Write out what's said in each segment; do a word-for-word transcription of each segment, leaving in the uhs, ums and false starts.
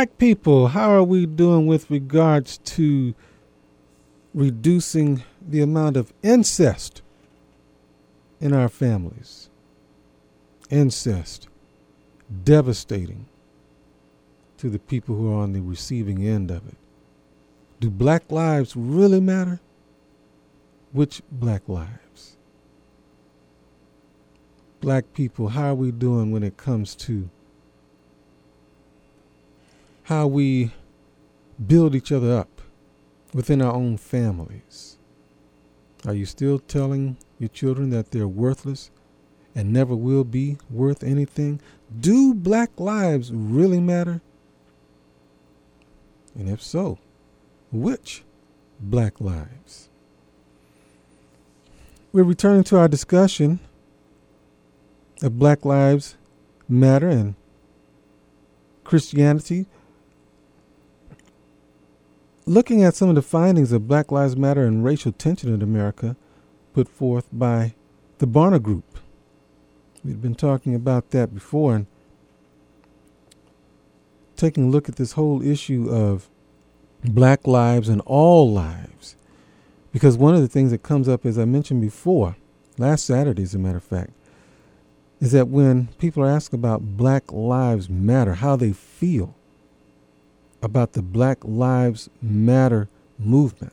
Black people, how are we doing with regards to reducing the amount of incest in our families? Incest, devastating to the people who are on the receiving end of it. Do black lives really matter? Which black lives? Black people, how are we doing when it comes to how we build each other up within our own families? Are you still telling your children that they're worthless and never will be worth anything? Do black lives really matter? And if so, which black lives? We're returning to our discussion of Black Lives Matter and Christianity, looking at some of the findings of Black Lives Matter and racial tension in America put forth by the Barna Group. We've been talking about that before and taking a look at this whole issue of black lives and all lives. Because one of the things that comes up, as I mentioned before, last Saturday, as a matter of fact, is that when people are asked about Black Lives Matter, how they feel about the Black Lives Matter movement,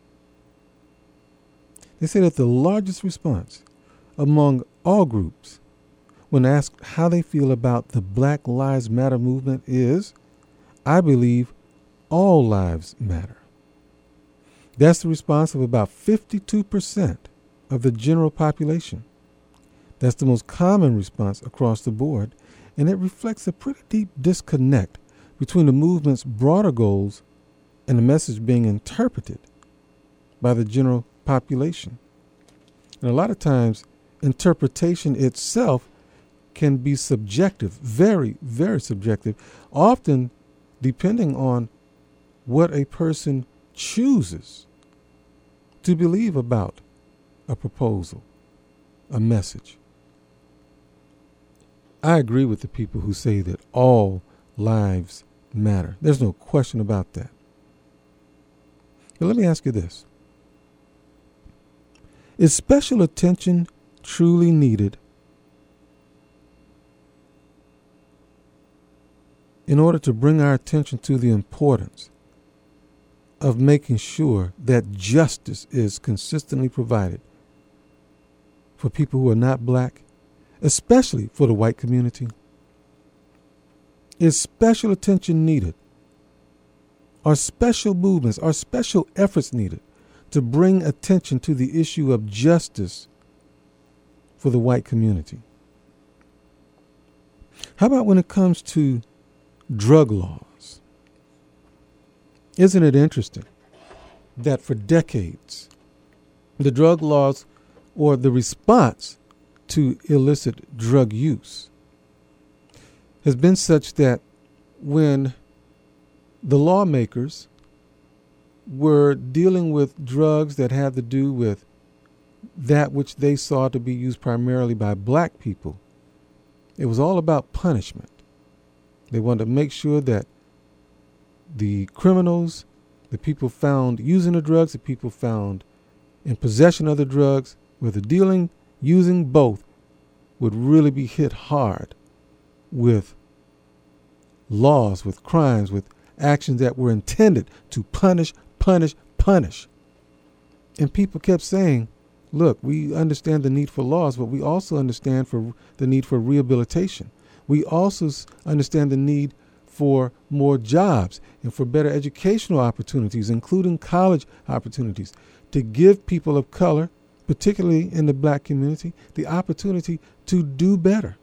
they say that the largest response among all groups when asked how they feel about the Black Lives Matter movement is, I believe all lives matter. That's the response of about fifty-two percent of the general population. That's the most common response across the board, and it reflects a pretty deep disconnect between the movement's broader goals and the message being interpreted by the general population. And a lot of times, interpretation itself can be subjective, very, very subjective, often depending on what a person chooses to believe about a proposal, a message. I agree with the people who say that all lives matter. There's no question about that. But let me ask you this. Is special attention truly needed in order to bring our attention to the importance of making sure that justice is consistently provided for people who are not black, especially for the white community? Is special attention needed? Are special movements, are special efforts needed to bring attention to the issue of justice for the white community? How about when it comes to drug laws? Isn't it interesting that for decades, the drug laws or the response to illicit drug use has been such that when the lawmakers were dealing with drugs that had to do with that which they saw to be used primarily by black people, it was all about punishment. They wanted to make sure that the criminals, the people found using the drugs, the people found in possession of the drugs, whether dealing, using, both, would really be hit hard with laws, with crimes, with actions that were intended to punish, punish, punish. And people kept saying, look, we understand the need for laws, but we also understand for the need for rehabilitation. We also understand the need for more jobs and for better educational opportunities, including college opportunities, to give people of color, particularly in the black community, the opportunity to do better.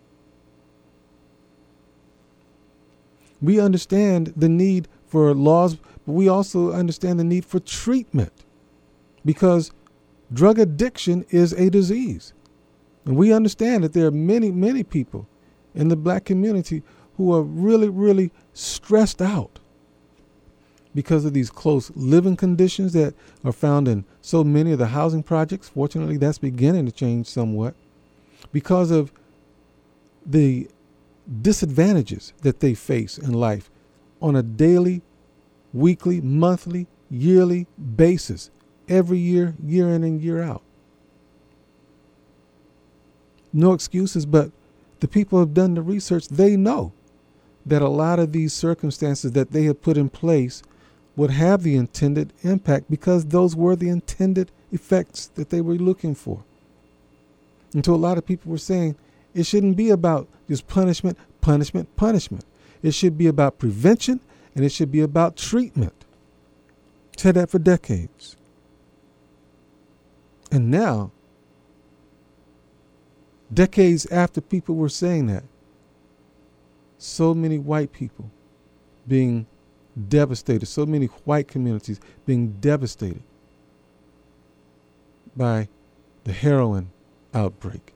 We understand the need for laws, but we also understand the need for treatment, because drug addiction is a disease. And we understand that there are many, many people in the black community who are really, really stressed out because of these close living conditions that are found in so many of the housing projects. Fortunately, that's beginning to change somewhat because of the disadvantages that they face in life on a daily, weekly, monthly, yearly basis, every year, year in and year out. No excuses, but the people who have done the research, they know that a lot of these circumstances that they have put in place would have the intended impact because those were the intended effects that they were looking for. And so a lot of people were saying it shouldn't be about just punishment, punishment, punishment. It should be about prevention, and it should be about treatment. Said that for decades. And now, decades after people were saying that, so many white people being devastated, so many white communities being devastated by the heroin outbreak.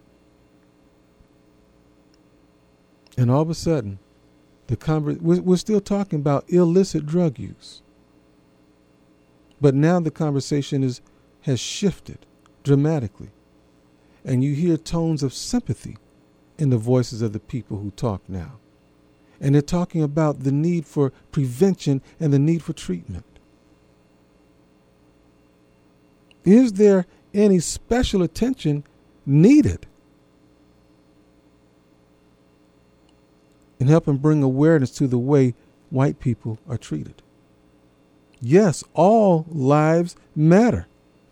And all of a sudden, the conver- we're, we're still talking about illicit drug use. But now the conversation is has shifted dramatically. And you hear tones of sympathy in the voices of the people who talk now. And they're talking about the need for prevention and the need for treatment. Is there any special attention needed in helping bring awareness to the way white people are treated? Yes, all lives matter.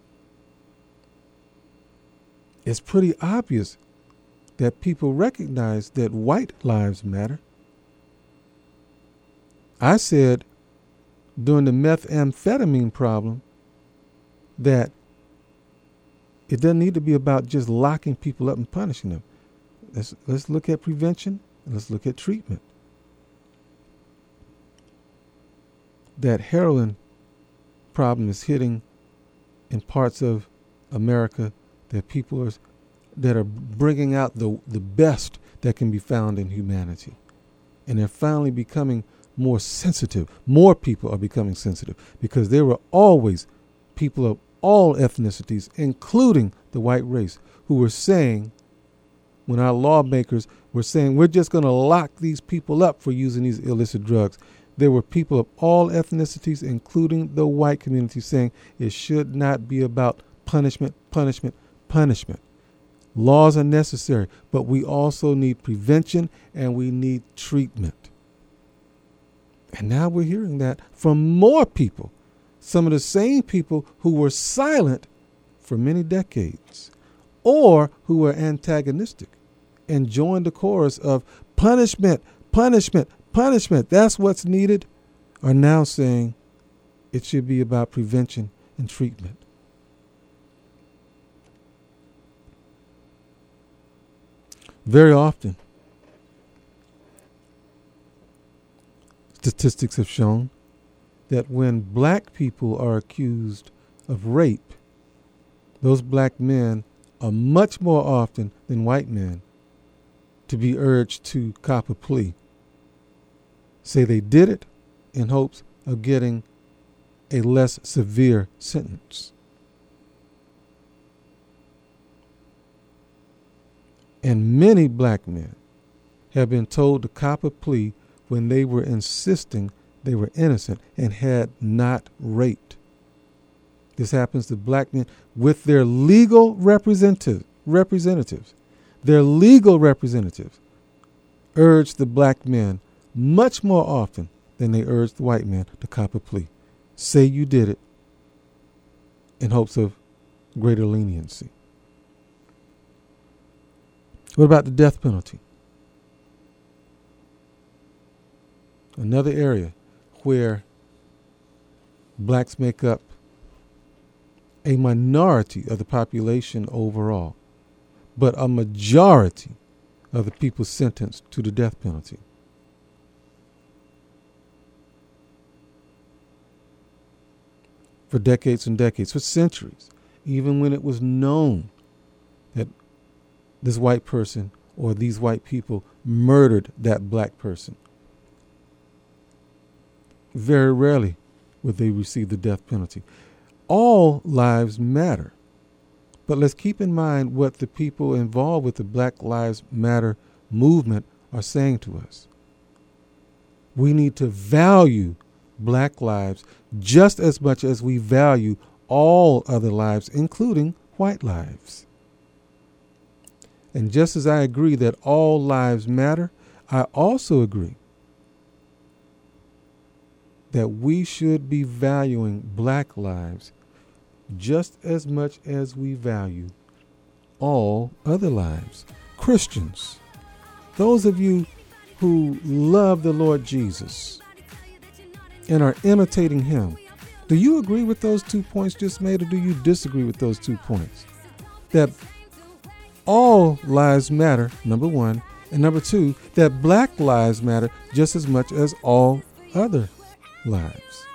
It's pretty obvious that people recognize that white lives matter. I said during the methamphetamine problem that it doesn't need to be about just locking people up and punishing them. Let's, let's look at prevention and let's look at treatment. That heroin problem is hitting in parts of America that people are that are bringing out the the best that can be found in humanity. And they're finally becoming more sensitive. More people are becoming sensitive because there were always people of all ethnicities, including the white race, who were saying, when our lawmakers were saying, we're just going to lock these people up for using these illicit drugs, there were people of all ethnicities, including the white community, saying it should not be about punishment, punishment, punishment. Laws are necessary, but we also need prevention and we need treatment. And now we're hearing that from more people, some of the same people who were silent for many decades or who were antagonistic and joined the chorus of punishment, punishment, punishment. That's what's needed, are now saying it should be about prevention and treatment. Very often, statistics have shown that when black people are accused of rape, those black men are much more often than white men to be urged to cop a plea. Say they did it in hopes of getting a less severe sentence. And many black men have been told to cop a plea when they were insisting they were innocent and had not raped. This happens to black men with their legal representative, representatives. Their legal representatives urge the black men much more often than they urge the white men to cop a plea. Say you did it in hopes of greater leniency. What about the death penalty? Another area where blacks make up a minority of the population overall, but a majority of the people sentenced to the death penalty. For decades and decades, for centuries, even when it was known that this white person or these white people murdered that black person, very rarely would they receive the death penalty. All lives matter. But let's keep in mind what the people involved with the Black Lives Matter movement are saying to us. we need to value black lives just as much as we value all other lives, including white lives. And just as I agree that all lives matter, I also agree that we should be valuing black lives just as much as we value all other lives. Christians, those of you who love the Lord Jesus and are imitating him, do you agree with those two points just made, or do you disagree with those two points? That all lives matter, number one, and number two, that black lives matter just as much as all other lives.